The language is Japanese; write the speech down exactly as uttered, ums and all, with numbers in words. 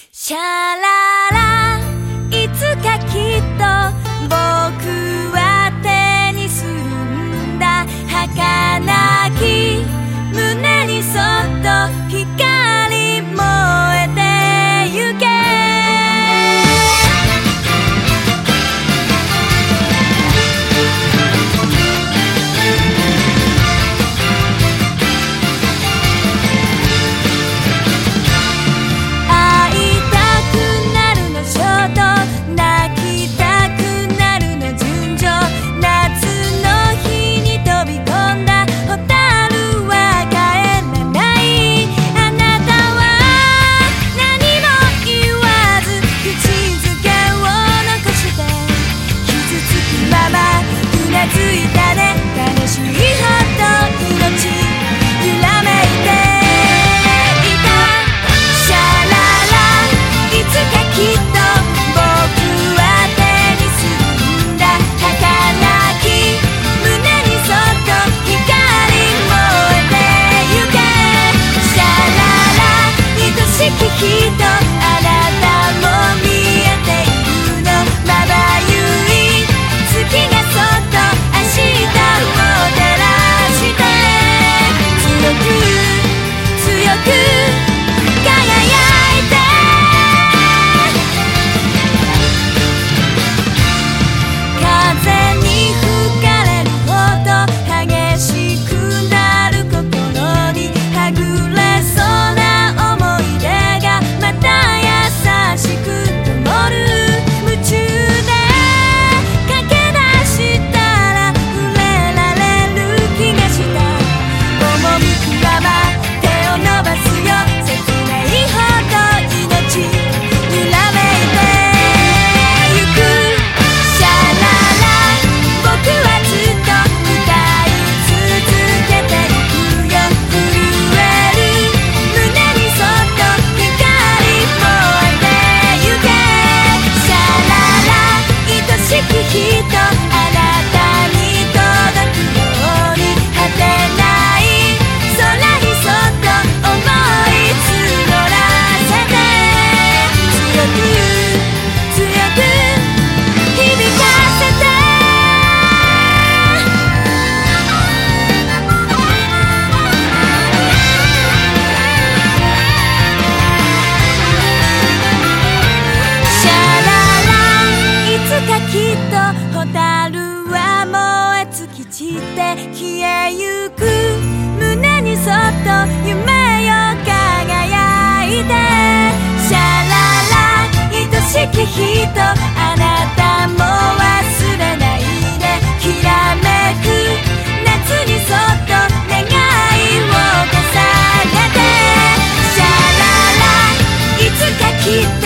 シャララいつかきっと僕は手にするんだ。儚き胸にそっと光燃えてゆけ。消えゆく胸にそっと夢よ輝いて。シャララ愛しき人あなたも忘れないで。きらめく夏にそっと願いを重ねて。シャララいつかきっと